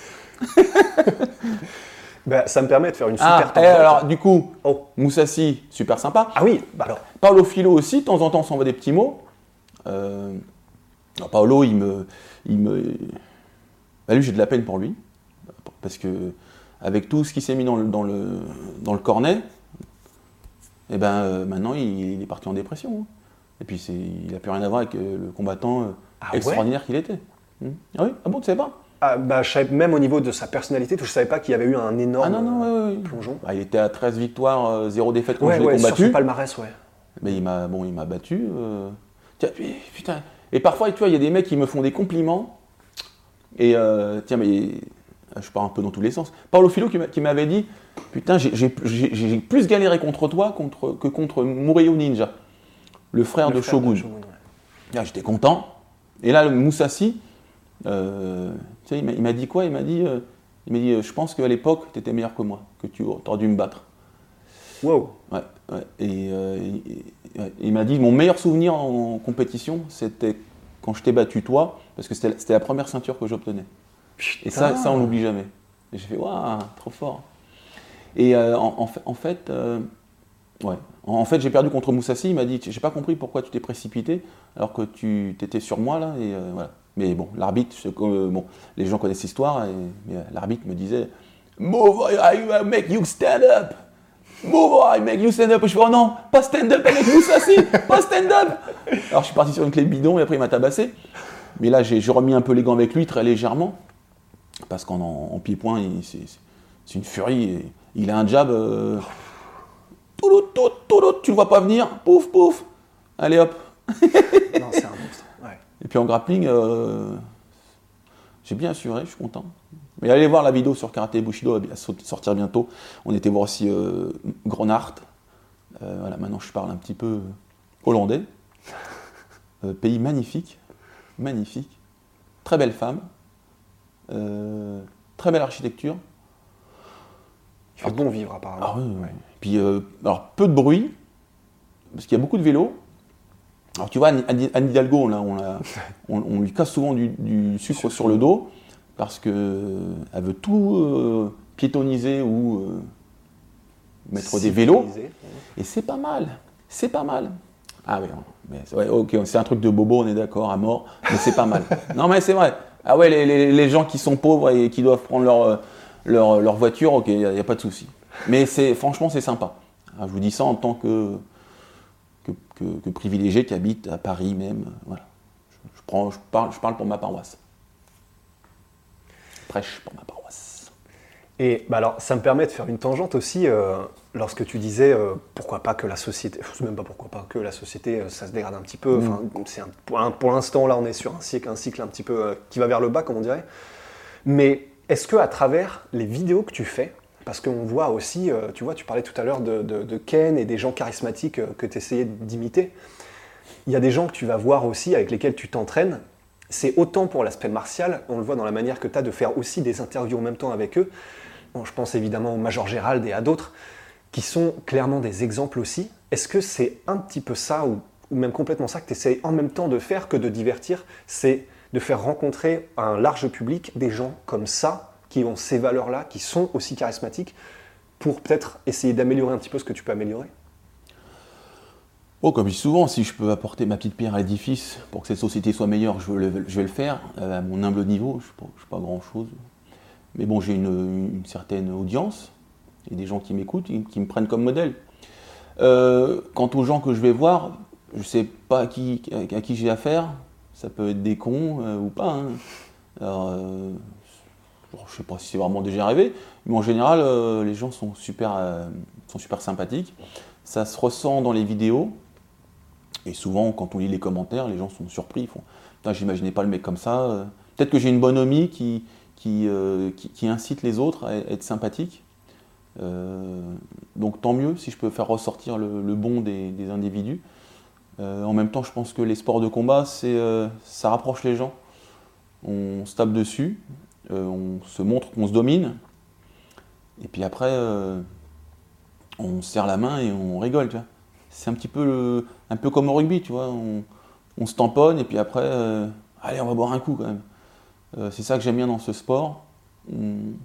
C: Ben, ça me permet de faire une
B: ah,
C: super tempête.
B: alors, du coup,
C: oh.
B: Moussassy, super sympa.
C: Ah oui, bah alors.
B: Paolo Philo aussi, de temps en temps, on s'envoie des petits mots. Euh, alors, Paolo, il me... Il me bah, lui, j'ai de la peine pour lui. Parce que, avec tout ce qui s'est mis dans le, dans le, dans le cornet, Et ben euh, maintenant, il, il est parti en dépression. Hein. Et puis, c'est, il n'a plus rien à voir avec euh, le combattant euh,
C: Ah ouais
B: extraordinaire qu'il était. Mmh. Ah oui, ah bon, tu savais pas?
C: Ah, bah, je savais, même au niveau de sa personnalité, je savais pas qu'il y avait eu un énorme
B: Ah non, non,
C: euh,
B: ouais, ouais.
C: plongeon.
B: Bah, il était à treize victoires, euh, zéro défaite quand
C: Ouais,
B: je l'ai
C: ouais, sur
B: combattu.
C: son palmarès, ouais.
B: Mais il m'a, bon, il m'a battu. Euh... Tiens, puis, putain. Et parfois, tu vois, il y a des mecs qui me font des compliments. Et euh, tiens, mais je pars un peu dans tous les sens. Paulo Filho qui, m'a, qui m'avait dit, putain, j'ai, j'ai, j'ai, j'ai plus galéré contre toi contre, que contre Murillo Ninja, le frère
C: Le
B: de
C: frère
B: Shogun.
C: de Shogun, ouais.
B: Là, j'étais content. Et là, le Moussassi, euh, tu sais, il, m'a, il m'a dit quoi? Il m'a dit, euh, il m'a dit, je pense qu'à l'époque, tu étais meilleur que moi, que tu aurais dû me battre.
C: Wow.
B: Ouais, ouais. Et, euh, et, ouais. Il m'a dit, mon meilleur souvenir en compétition, c'était quand je t'ai battu toi, parce que c'était, c'était la première ceinture que j'obtenais. Et ça, ça on l'oublie jamais. Et j'ai fait, waouh, trop fort. Et euh, en, en fait, en fait, euh, ouais. en, en fait, j'ai perdu contre Moussassi. Il m'a dit, j'ai pas compris pourquoi tu t'es précipité alors que tu étais sur moi là. Et euh, voilà. Mais bon, l'arbitre, euh, bon, les gens connaissent l'histoire. Et, mais, euh, l'arbitre me disait, move, I make you stand up. Move, I make you stand up. Et je fais, oh non, pas stand up avec Moussassi, pas stand up. Alors je suis parti sur une clé bidon et après il m'a tabassé. Mais là, j'ai, j'ai remis un peu les gants avec lui très légèrement. Parce qu'en en, en pied-point, il, c'est, c'est une furie. Et il a un jab. Euh, tout l'autre, tout, tout l'autre, tu le vois pas venir. Pouf, pouf. Allez hop.
C: Non, c'est un monstre. Ouais.
B: Et puis en grappling, euh, j'ai bien assuré, je suis content. Mais allez voir la vidéo sur Karaté Bushido, elle va sortir bientôt. On était voir aussi euh, Gronart. Euh, voilà, maintenant je parle un petit peu hollandais. Euh, pays magnifique, magnifique. Très belle femme. Euh, très belle architecture.
C: Il fait bon vivre apparemment.
B: Ah, oui, oui. Puis euh, alors peu de bruit, parce qu'il y a beaucoup de vélos. Alors tu vois, Anne, Anne Hidalgo, là, on, la, on, on lui casse souvent du, du sucre sur le dos, parce qu'elle veut tout euh, piétoniser ou euh, mettre des vélos. Et c'est pas mal, c'est pas mal. Ah oui, mais, ouais, ok, c'est un truc de bobo, on est d'accord, à mort, mais c'est pas mal. Non mais c'est vrai. Ah ouais, les, les, les gens qui sont pauvres et qui doivent prendre leur, leur, leur voiture, ok, il n'y a, a pas de souci. Mais c'est, franchement, c'est sympa. Alors, je vous dis ça en tant que, que, que, que privilégié qui habite à Paris même. Voilà. Je, je, prends, je, parle, je parle pour ma paroisse. Je prêche pour ma paroisse.
C: Et bah alors, ça me permet de faire une tangente aussi, euh, lorsque tu disais euh, pourquoi pas que la société, je sais même pas pourquoi pas que la société, euh, ça se dégrade un petit peu. Enfin, mmh. c'est un, pour, un, pour l'instant, là, on est sur un cycle, un cycle un petit peu euh, qui va vers le bas, comme on dirait. Mais est-ce que à travers les vidéos que tu fais, parce qu'on voit aussi, euh, tu vois, tu parlais tout à l'heure de, de, de Ken et des gens charismatiques euh, que tu essayais d'imiter, il y a des gens que tu vas voir aussi avec lesquels tu t'entraînes. C'est autant pour l'aspect martial, on le voit dans la manière que tu as de faire aussi des interviews en même temps avec eux. Bon, je pense évidemment au Major Gérald et à d'autres, qui sont clairement des exemples aussi. Est-ce que c'est un petit peu ça, ou, ou même complètement ça, que tu essayes en même temps de faire que de divertir, c'est de faire rencontrer un large public des gens comme ça, qui ont ces valeurs-là, qui sont aussi charismatiques, pour peut-être essayer d'améliorer un petit peu ce que tu peux améliorer?
B: Oh, comme je dis souvent, si je peux apporter ma petite pierre à l'édifice pour que cette société soit meilleure, je, le, je vais le faire. À mon humble niveau, je ne suis pas grand-chose. Mais bon, j'ai une, une certaine audience, et des gens qui m'écoutent, qui me prennent comme modèle. Euh, quant aux gens que je vais voir, je ne sais pas à qui, à qui j'ai affaire. Ça peut être des cons euh, ou pas. Hein. Alors, euh, je ne sais pas si c'est vraiment déjà arrivé, mais en général, euh, les gens sont super, euh, sont super sympathiques. Ça se ressent dans les vidéos. Et souvent, quand on lit les commentaires, les gens sont surpris. Ils font « Putain, j'imaginais pas le mec comme ça. » Peut-être que j'ai une bonhomie qui... Qui, euh, qui, qui incite les autres à être sympathiques. Euh, donc tant mieux si je peux faire ressortir le, le bon des, des individus. Euh, en même temps, je pense que les sports de combat, c'est, euh, ça rapproche les gens. On se tape dessus, euh, on se montre qu'on se domine, et puis après, euh, on se serre la main et on rigole. Tu vois. C'est un petit peu, le, un peu comme au rugby, tu vois. On, on se tamponne et puis après, euh, allez, on va boire un coup quand même. Euh, c'est ça que j'aime bien dans ce sport. Hum.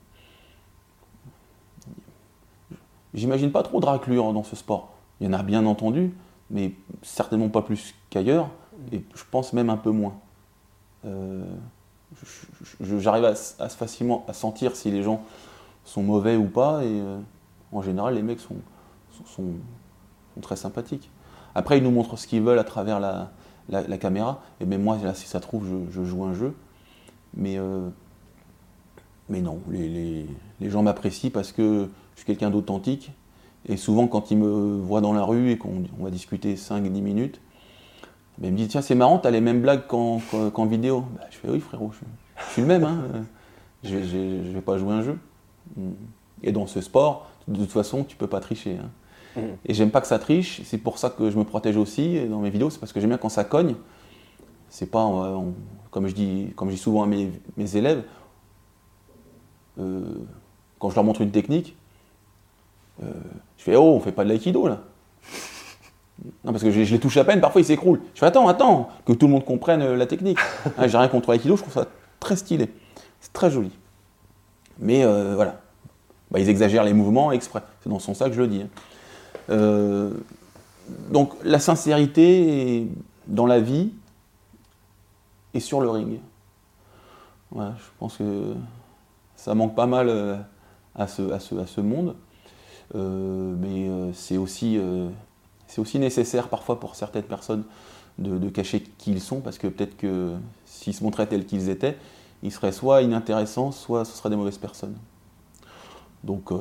B: J'imagine pas trop de raclure dans ce sport. Il y en a bien entendu, mais certainement pas plus qu'ailleurs, et je pense même un peu moins. Euh, je, je, j'arrive à, à facilement à sentir si les gens sont mauvais ou pas, et euh, en général les mecs sont, sont, sont, sont très sympathiques. Après, ils nous montrent ce qu'ils veulent à travers la, la, la caméra. Et même moi, là, si ça se trouve, je, je joue un jeu. Mais, euh, mais non, les, les, les gens m'apprécient parce que je suis quelqu'un d'authentique. Et souvent, quand ils me voient dans la rue et qu'on on va discuter cinq dix minutes, ben, ils me disent « Tiens, c'est marrant, t'as les mêmes blagues qu'en, qu'en, qu'en vidéo. Ben, » Je fais « Oui, frérot, je, je suis le même. Hein. Je ne vais pas jouer un jeu. » Et dans ce sport, de toute façon, tu ne peux pas tricher. Hein. Mmh. Et j'aime pas que ça triche, c'est pour ça que je me protège aussi dans mes vidéos, c'est parce que j'aime bien quand ça cogne. C'est pas, on, comme, je dis, comme je dis souvent à mes, mes élèves, euh, quand je leur montre une technique, euh, je fais « Oh, on fait pas de l'aïkido là !» Non, parce que je, je les touche à peine, parfois ils s'écroulent. Je fais « Attends, attends, que tout le monde comprenne la technique. » Ah, j'ai rien contre l'aïkido, je trouve ça très stylé, c'est très joli. Mais euh, voilà, bah, ils exagèrent les mouvements exprès, c'est dans ce sens-là que je le dis. Hein. Euh, donc la sincérité dans la vie et sur le ring. Voilà, je pense que ça manque pas mal euh, à, ce, à, ce, à ce monde, euh, mais euh, c'est aussi, euh, c'est aussi nécessaire parfois pour certaines personnes de, de cacher qui ils sont, parce que peut-être que s'ils se montraient tels qu'ils étaient, ils seraient soit inintéressants, soit ce seraient des mauvaises personnes. Donc euh,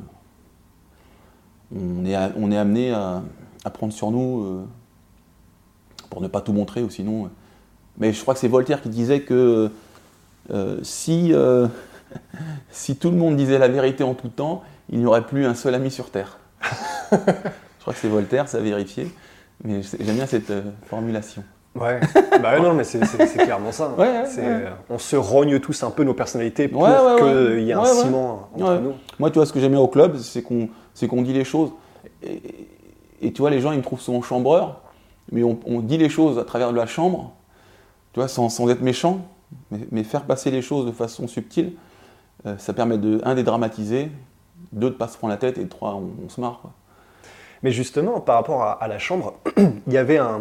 B: on, est, on est amené à, à prendre sur nous euh, pour ne pas tout montrer, ou sinon... Euh, mais je crois que c'est Voltaire qui disait que euh, si, euh, si tout le monde disait la vérité en tout temps, il n'y aurait plus un seul ami sur Terre. Je crois que c'est Voltaire, ça a vérifié, mais j'aime bien cette euh, formulation.
C: Ouais, bah ouais, non, mais c'est, c'est, c'est clairement ça.
B: Ouais, ouais,
C: c'est,
B: ouais.
C: On se rogne tous un peu nos personnalités pour
B: ouais, ouais,
C: qu'il
B: ouais.
C: y ait un
B: ouais,
C: ciment
B: ouais.
C: entre
B: ouais.
C: nous.
B: Moi, tu vois, ce que j'aime bien au club, c'est qu'on, c'est qu'on dit les choses. Et, et tu vois, les gens, ils me trouvent souvent chambreur, mais on, on dit les choses à travers de la chambre, tu vois, sans, sans être méchant, mais, mais faire passer les choses de façon subtile, euh, ça permet de, un, dédramatiser, deux, de ne pas se prendre la tête, et trois, on, on se marre, quoi.
C: Mais justement, par rapport à, à la chambre, il y avait un,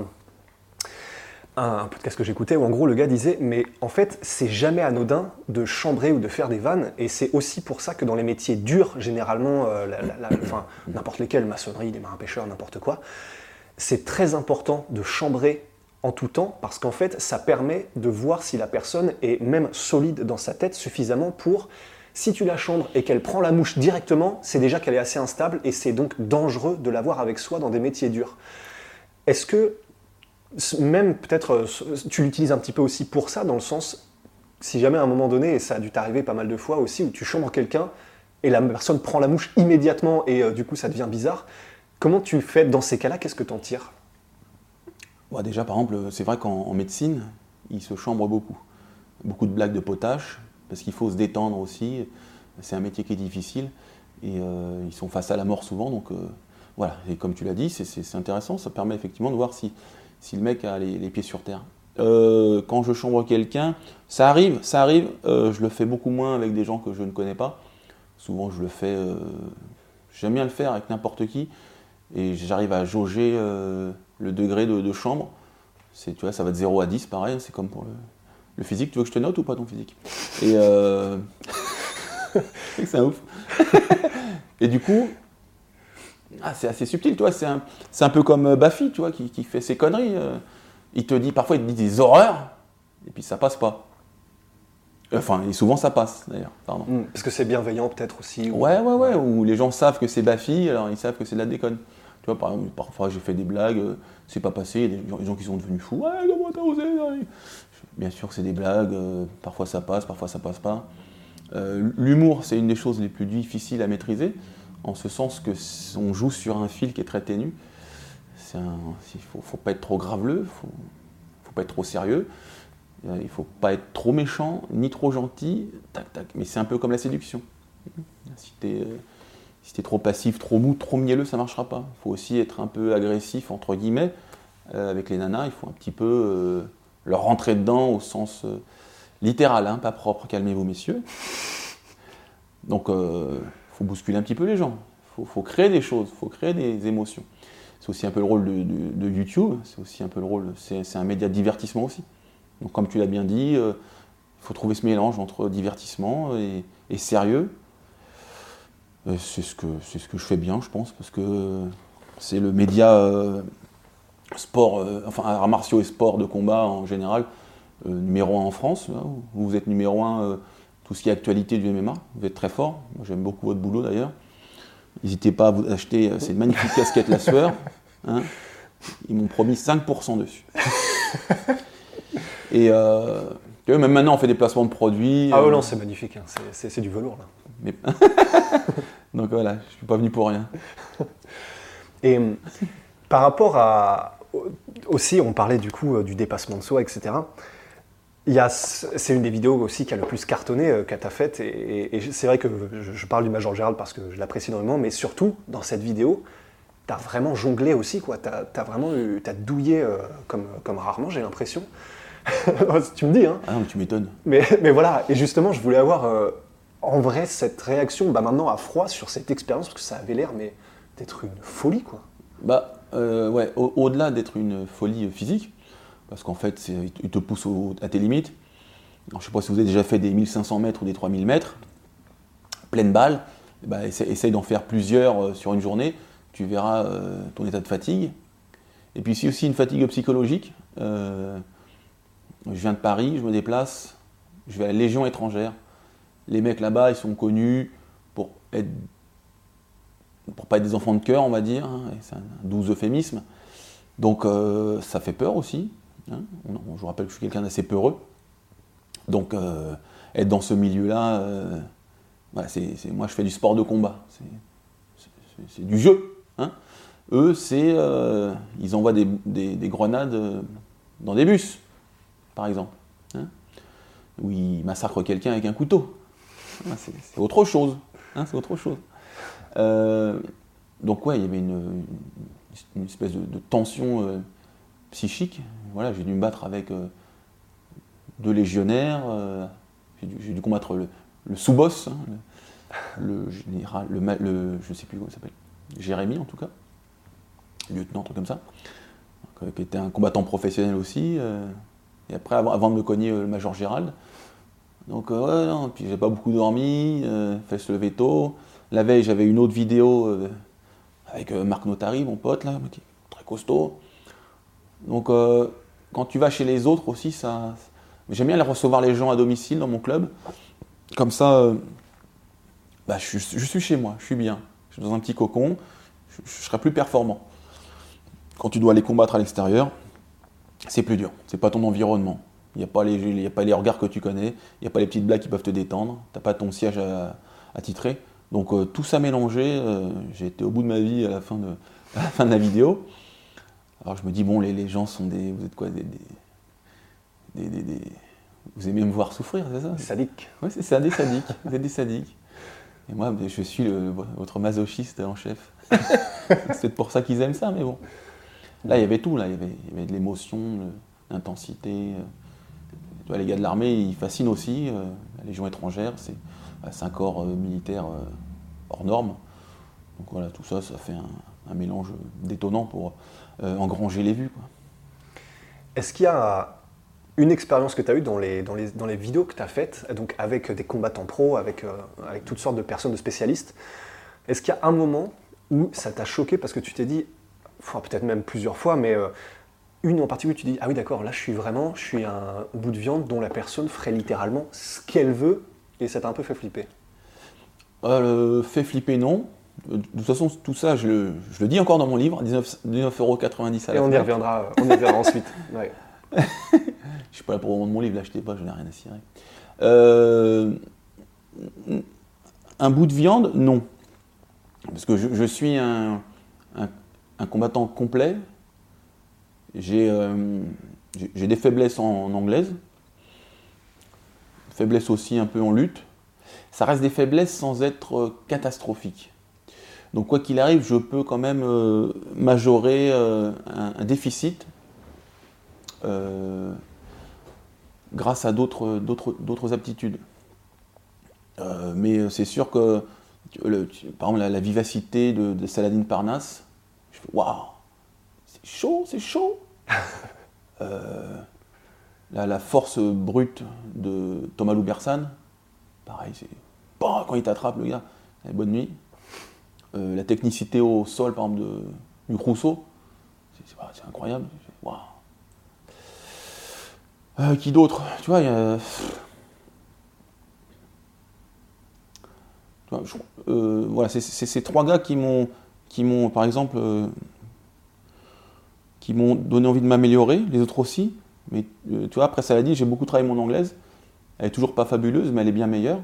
C: un podcast que j'écoutais où en gros le gars disait « Mais en fait, c'est jamais anodin de chambrer ou de faire des vannes, et c'est aussi pour ça que dans les métiers durs, généralement, euh, la, la, la, enfin, n'importe lesquels, maçonnerie, des marins-pêcheurs, n'importe quoi, c'est très important de chambrer en tout temps, parce qu'en fait, ça permet de voir si la personne est même solide dans sa tête suffisamment pour... Si tu la chambres et qu'elle prend la mouche directement, c'est déjà qu'elle est assez instable et c'est donc dangereux de l'avoir avec soi dans des métiers durs. Est-ce que, même peut-être, tu l'utilises un petit peu aussi pour ça, dans le sens, si jamais à un moment donné, et ça a dû t'arriver pas mal de fois aussi, où tu chambres quelqu'un et la personne prend la mouche immédiatement et euh, du coup ça devient bizarre, comment tu fais dans ces cas-là? Qu'est-ce que t'en tires?
B: Bon, déjà, par exemple, c'est vrai qu'en en médecine, ils se chambrent beaucoup. Beaucoup de blagues de potache, parce qu'il faut se détendre aussi, c'est un métier qui est difficile, et euh, ils sont face à la mort souvent, donc euh, voilà, et comme tu l'as dit, c'est, c'est, c'est intéressant, ça permet effectivement de voir si, si le mec a les, les pieds sur terre. Euh, quand je chambre quelqu'un, ça arrive, ça arrive, euh, je le fais beaucoup moins avec des gens que je ne connais pas, souvent je le fais, euh, j'aime bien le faire avec n'importe qui, et j'arrive à jauger euh, le degré de, de chambre, c'est, tu vois, ça va de zéro à dix, pareil, c'est comme pour le... Le physique, tu veux que je te note ou pas ton physique? Et euh... c'est un ouf. Et du coup, ah, c'est assez subtil, tu vois, c'est un, c'est un peu comme Baffy, tu vois, qui, qui fait ses conneries. Il te dit, parfois, il te dit des horreurs, et puis ça passe pas. Enfin, et souvent ça passe, d'ailleurs, pardon.
C: Mmh, parce que c'est bienveillant, peut-être aussi. Ou...
B: Ouais, ouais, ouais, où les gens savent que c'est Baffy, alors ils savent que c'est de la déconne. Tu vois, par exemple, parfois j'ai fait des blagues, c'est pas passé, il y a des gens, des gens qui sont devenus fous. Ouais, comment t'as osé? Bien sûr que c'est des blagues, euh, parfois ça passe, parfois ça passe pas. Euh, l'humour, c'est une des choses les plus difficiles à maîtriser, en ce sens que on joue sur un fil qui est très ténu. Il ne faut, faut pas être trop graveleux, il ne faut, faut pas être trop sérieux, euh, il ne faut pas être trop méchant, ni trop gentil, tac, tac. Mais c'est un peu comme la séduction. Si tu es euh, si t'es trop passif, trop mou, trop mielleux, ça ne marchera pas. Il faut aussi être un peu agressif, entre guillemets. Euh, avec les nanas, il faut un petit peu... Euh, leur rentrer dedans au sens euh, littéral, hein, pas propre, calmez-vous messieurs. Donc il euh, faut bousculer un petit peu les gens, il faut, faut créer des choses, il faut créer des émotions. C'est aussi un peu le rôle de, de, de YouTube, c'est aussi un peu le rôle, c'est, c'est un média de divertissement aussi. Donc comme tu l'as bien dit, il euh, faut trouver ce mélange entre divertissement et, et sérieux. Et c'est, ce que, c'est ce que je fais bien, je pense, parce que c'est le média euh, sport, euh, enfin arts martiaux et sport de combat en général, euh, numéro un en France. Là, vous êtes numéro un, euh, tout ce qui est actualité du M M A, vous êtes très fort. Moi, j'aime beaucoup votre boulot d'ailleurs. N'hésitez pas à vous acheter euh, ces magnifiques casquettes La Sueur. Hein. Ils m'ont promis cinq pour cent dessus. Et euh, même maintenant, on fait des placements de produits.
C: Ah
B: euh,
C: ouais, non, c'est magnifique, hein. c'est, c'est, c'est du velours là.
B: Mais... Donc voilà, je ne suis pas venu pour rien.
C: Et par rapport à... Aussi, on parlait du coup du dépassement de soi, et cetera. Il y a, c'est une des vidéos aussi qui a le plus cartonné euh, que tu as faite. Et, et c'est vrai que je, je parle du Major Gérald parce que je l'apprécie énormément, mais surtout, dans cette vidéo, tu as vraiment jonglé aussi, quoi. Tu as vraiment eu, t'as douillé euh, comme, comme rarement, j'ai l'impression. Tu me dis, hein.
B: Ah non, mais tu m'étonnes.
C: Mais, mais voilà, et justement, je voulais avoir euh, en vrai cette réaction, bah, maintenant à froid, sur cette expérience, parce que ça avait l'air mais, d'être une folie, quoi.
B: Bah, euh, ouais, au- au-delà d'être une folie physique, parce qu'en fait, c'est, il te pousse au- à tes limites. Alors, je ne sais pas si vous avez déjà fait des mille cinq cents mètres ou des trois mille mètres, pleine balle, bah, essaye, essaye d'en faire plusieurs euh, sur une journée, tu verras euh, ton état de fatigue. Et puis, c'est aussi une fatigue psychologique. Euh, je viens de Paris, je me déplace, je vais à la Légion étrangère. Les mecs là-bas, ils sont connus pour être, pour pas être des enfants de cœur, on va dire, hein, et c'est un doux euphémisme. Donc euh, ça fait peur aussi. Hein. Je vous rappelle que je suis quelqu'un d'assez peureux. Donc euh, être dans ce milieu-là, euh, voilà, c'est, c'est, moi je fais du sport de combat. C'est, c'est, c'est du jeu. Hein. Eux, c'est, euh, ils envoient des, des, des grenades dans des bus, par exemple. Hein. Où ils massacrent quelqu'un avec un couteau. C'est, c'est autre chose. Hein, c'est autre chose. Euh, donc ouais, il y avait une, une, une espèce de, de tension euh, psychique. Voilà, j'ai dû me battre avec euh, deux légionnaires. Euh, j'ai, dû, j'ai dû combattre le, le sous-boss, hein, le, le général, le, le, je ne sais plus comment il s'appelle, Jérémy en tout cas, lieutenant, un truc comme ça, donc, euh, qui était un combattant professionnel aussi. Euh, et après, avant, avant de me cogner euh, le Major Gérald. Donc euh, ouais, non, puis j'ai pas beaucoup dormi, euh, fait se lever tôt. La veille, j'avais une autre vidéo euh, avec euh, Marc Notari, mon pote, là, qui est très costaud. Donc, euh, quand tu vas chez les autres aussi, ça... J'aime bien aller recevoir les gens à domicile dans mon club. Comme ça, euh, bah, je, je suis chez moi, je suis bien. Je suis dans un petit cocon, je, je serai plus performant. Quand tu dois aller combattre à l'extérieur, c'est plus dur. C'est pas ton environnement. Il n'y a pas les, il y a pas les regards que tu connais, il n'y a pas les petites blagues qui peuvent te détendre, tu n'as pas ton siège à, à titrer. Donc euh, tout ça mélangé, euh, j'ai été au bout de ma vie à la fin de, à la, fin de la vidéo. Alors je me dis, bon, les, les gens sont des... Vous êtes quoi des, des, des, des, des vous aimez me voir souffrir, c'est ça?
C: Sadique.
B: Oui, c'est ça, des sadiques. Vous êtes des sadiques. Et moi, je suis le, votre masochiste en chef. C'est peut-être pour ça qu'ils aiment ça, mais bon. Là, il y avait tout, là. Il y avait, il y avait de l'émotion, de l'intensité. Tu vois, les gars de l'armée, ils fascinent aussi. Euh, la Légion étrangère, c'est, c'est un corps euh, militaire euh, hors norme. Donc voilà, tout ça, ça fait un, un mélange détonnant pour euh, engranger les vues, quoi.
C: Est-ce qu'il y a une expérience que tu as eue dans les, dans, les, dans les vidéos que tu as faites, donc avec des combattants pros, avec, euh, avec toutes sortes de personnes, de spécialistes, est-ce qu'il y a un moment où ça t'a choqué parce que tu t'es dit, enfin, peut-être même plusieurs fois, mais euh, une en particulier, tu te dis, ah oui d'accord, là je suis vraiment, je suis un bout de viande dont la personne ferait littéralement ce qu'elle veut, et ça t'a un peu fait flipper?
B: euh, Fait flipper, non. De toute façon, tout ça, je le, je le dis encore dans mon livre, dix-neuf euros quatre-vingt-dix à la
C: Et on y
B: Fnac.
C: reviendra, on y reviendra ensuite. Ouais.
B: Je suis pas là pour vendre mon livre, l'achetez pas, je n'ai rien à cirer. Euh, un bout de viande, non. Parce que je, je suis un, un, un combattant complet. J'ai, euh, j'ai, j'ai des faiblesses en, en anglaise, faiblesses aussi un peu en lutte. Ça reste des faiblesses sans être catastrophiques. Donc quoi qu'il arrive, je peux quand même euh, majorer euh, un, un déficit euh, grâce à d'autres, d'autres, d'autres aptitudes. Euh, mais c'est sûr que, le, par exemple, la, la vivacité de, de Saladin Parnasse, je fais waouh, c'est chaud, c'est chaud. euh, la, la force brute de Thomas Loubersan, pareil, c'est bah, quand il t'attrape, le gars, allez, bonne nuit. Euh, la technicité au sol, par exemple, de, Luc Rousseau, c'est, c'est, c'est incroyable. Waouh. Euh, qui d'autre? Tu vois, il y a... Tu vois, je, euh, voilà, c'est, c'est ces trois gars qui m'ont, qui m'ont par exemple, euh, qui m'ont donné envie de m'améliorer, les autres aussi. Mais euh, tu vois, après ça l'a dit, j'ai beaucoup travaillé mon anglaise. Elle est toujours pas fabuleuse, mais elle est bien meilleure.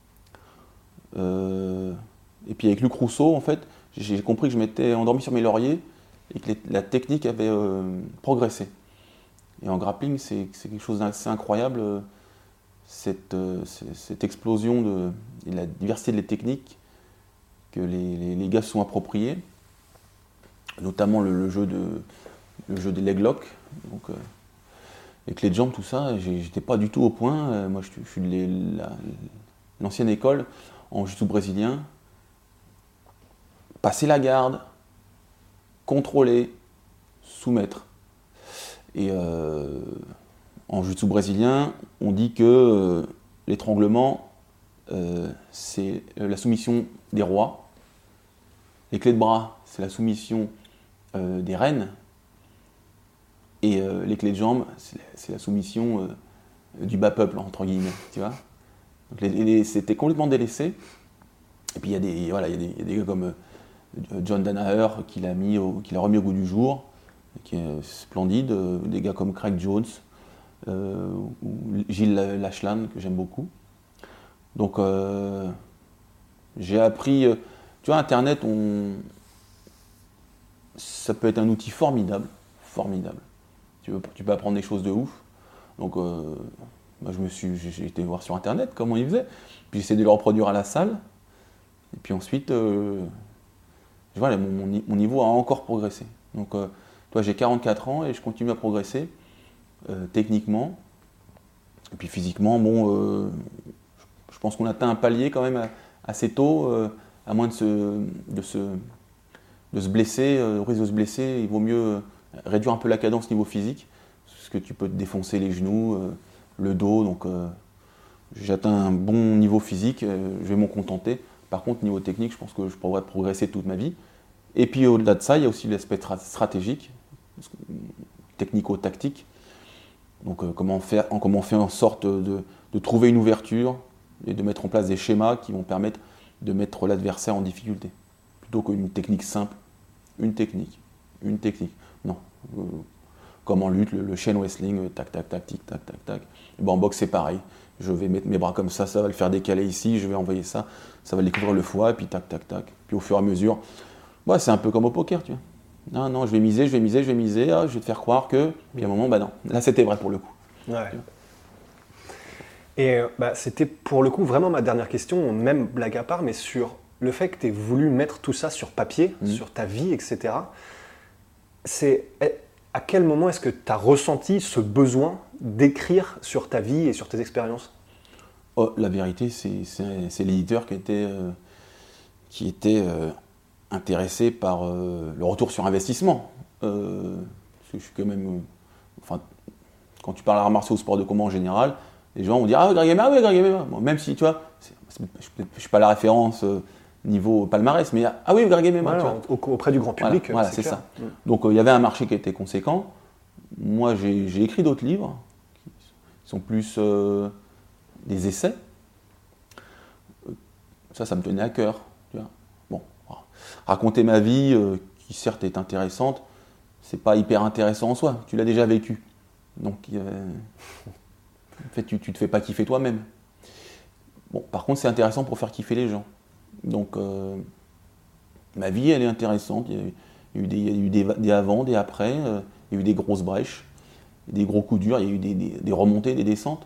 B: Euh, et puis avec Luc Rousseau, en fait, j'ai, j'ai compris que je m'étais endormi sur mes lauriers et que les, la technique avait euh, progressé. Et en grappling, c'est, c'est quelque chose d'assez incroyable, euh, cette, euh, cette explosion de, de la diversité des techniques que les, les, les gars se sont appropriés, notamment le, le, jeu, de, le jeu des leg locks. Donc, euh, avec les jambs, tout ça, j'étais pas du tout au point. Euh, moi, je, je suis de les, la, l'ancienne école en jiu-jitsu brésilien. Passer la garde, contrôler, soumettre. Et euh, en jiu-jitsu brésilien, on dit que euh, l'étranglement, euh, c'est la soumission des rois. Les clés de bras, c'est la soumission euh, des reines. Et euh, les clés de jambes, c'est la, c'est la soumission euh, du bas peuple, entre guillemets, tu vois. Donc les, les, c'était complètement délaissé. Et puis il y a des, voilà, il y a des, il y a des gars comme euh, John Danaher qui l'a mis, au, qui l'a remis au goût du jour, qui est splendide. Euh, des gars comme Craig Jones euh, ou Gilles Lachlan que j'aime beaucoup. Donc euh, j'ai appris, euh, tu vois, Internet, on, ça peut être un outil formidable, formidable. Tu, veux, tu peux apprendre des choses de ouf. Donc, euh, moi, je me suis, j'ai été voir sur Internet comment ils faisaient. Puis j'ai essayé de le reproduire à la salle. Et puis ensuite, euh, voilà, mon, mon niveau a encore progressé. Donc, euh, toi, j'ai quarante-quatre ans et je continue à progresser euh, techniquement. Et puis physiquement, bon, euh, je pense qu'on atteint un palier quand même assez tôt, euh, à moins de se, de se, de se blesser, euh, au risque de se blesser, il vaut mieux réduire un peu la cadence niveau physique, parce que tu peux te défoncer les genoux, euh, le dos, donc euh, j'atteins un bon niveau physique, euh, je vais m'en contenter. Par contre, niveau technique, je pense que je pourrais progresser toute ma vie. Et puis au-delà de ça, il y a aussi l'aspect stratégique, technico-tactique. Donc euh, comment, faire, comment faire en sorte de, de trouver une ouverture et de mettre en place des schémas qui vont permettre de mettre l'adversaire en difficulté. Plutôt qu'une technique simple, une technique, une technique. Non. Euh, comme en lutte, le, le chain wrestling, tac, tac, tac, tic, tac, tac, tac. Et ben, en boxe, c'est pareil. Je vais mettre mes bras comme ça, ça va le faire décaler ici, je vais envoyer ça, ça va découvrir le foie, et puis tac, tac, tac. Puis au fur et à mesure, ouais, c'est un peu comme au poker, tu vois. Non, non, je vais miser, je vais miser, je vais miser, ah, je vais te faire croire que. Puis à un moment, bah non. Là, c'était vrai pour le coup.
C: Ouais. Et bah, c'était pour le coup vraiment ma dernière question, même blague à part, mais sur le fait que tu aies voulu mettre tout ça sur papier, mmh. sur ta vie, et cetera. C'est à quel moment est-ce que tu as ressenti ce besoin d'écrire sur ta vie et sur tes expériences?
B: Oh, la vérité, c'est, c'est, c'est l'éditeur qui était, euh, qui était euh, intéressé par euh, le retour sur investissement. Euh, parce que je suis quand même. Euh, enfin, quand tu parles à arts martiaux au sport de combat en général, les gens vont dire ah, Greg Emma, oui, Greg Emma. Bon, même si, tu vois, c'est, c'est, je ne suis pas la référence euh, niveau palmarès, mais ah oui, Greg Emma.
C: Voilà, auprès du grand public.
B: Voilà, voilà c'est, c'est ça. Mmh. Donc, il euh, y avait un marché qui était conséquent. Moi, j'ai, j'ai écrit d'autres livres qui sont plus. Euh, des essais, ça, ça me tenait à cœur. Tu vois. Bon, raconter ma vie, euh, qui certes est intéressante, c'est pas hyper intéressant en soi. Tu l'as déjà vécu, donc euh, en fait, tu, tu te fais pas kiffer toi-même. Bon, par contre, c'est intéressant pour faire kiffer les gens. Donc, euh, ma vie, elle est intéressante. Il y a eu, il y a eu, des, il y a eu des, des avant, des après. Euh, il y a eu des grosses brèches, des gros coups durs. Il y a eu des, des, des remontées, des descentes.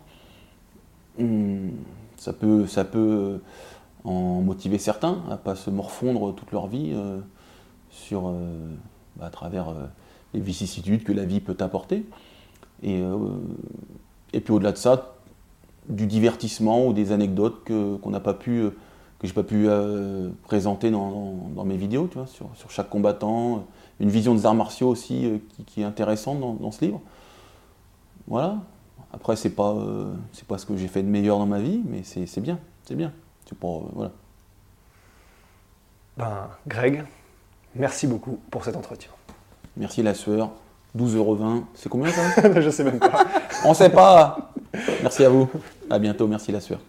B: Ça peut, ça peut en motiver certains à ne pas se morfondre toute leur vie euh, sur, euh, bah, à travers euh, les vicissitudes que la vie peut apporter. Et, euh, et puis au-delà de ça, du divertissement ou des anecdotes que, qu'on n'a pas pu, que je n'ai pas pu euh, présenter dans, dans, dans mes vidéos, tu vois, sur, sur chaque combattant. Une vision des arts martiaux aussi euh, qui, qui est intéressante dans, dans ce livre. Voilà. Après, c'est pas, euh, c'est pas ce que j'ai fait de meilleur dans ma vie, mais c'est, c'est bien, c'est bien. C'est pour, euh, voilà.
C: Ben, Greg, Merci beaucoup pour cet entretien.
B: Merci la sueur. douze euros vingt. C'est combien ça?
C: Je sais même pas.
B: On sait pas. Merci à vous. À bientôt. Merci la sueur.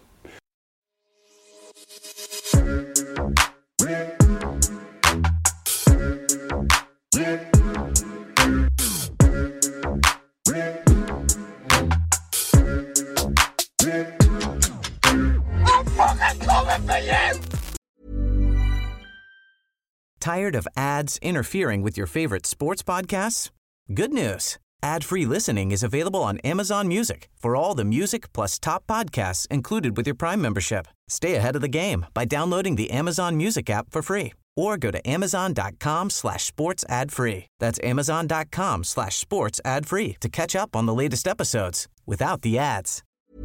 F: Tired of ads interfering with your favorite sports podcasts? Good news. Ad-free listening is available on Amazon Music for all the music plus top podcasts included with your Prime membership. Stay ahead of the game by downloading the Amazon Music app for free or go to amazon.com slash sports ad free. That's amazon.com slash sports ad free to catch up on the latest episodes without the ads.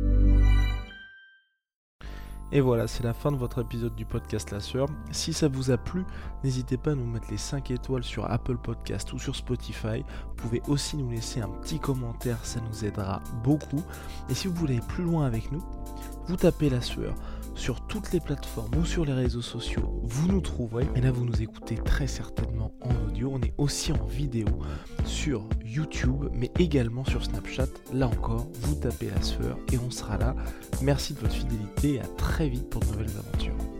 G: Et voilà, c'est la fin de votre épisode du podcast La Sueur. Si ça vous a plu, n'hésitez pas à nous mettre les cinq étoiles sur Apple Podcast ou sur Spotify. Vous pouvez aussi nous laisser un petit commentaire, ça nous aidera beaucoup. Et si vous voulez aller plus loin avec nous, vous tapez La Sueur sur toutes les plateformes ou sur les réseaux sociaux, vous nous trouverez. Et là, vous nous écoutez très certainement en audio. On est aussi en vidéo sur YouTube, mais également sur Snapchat. Là encore, vous tapez La Sueur et on sera là. Merci de votre fidélité et à très vite pour de nouvelles aventures.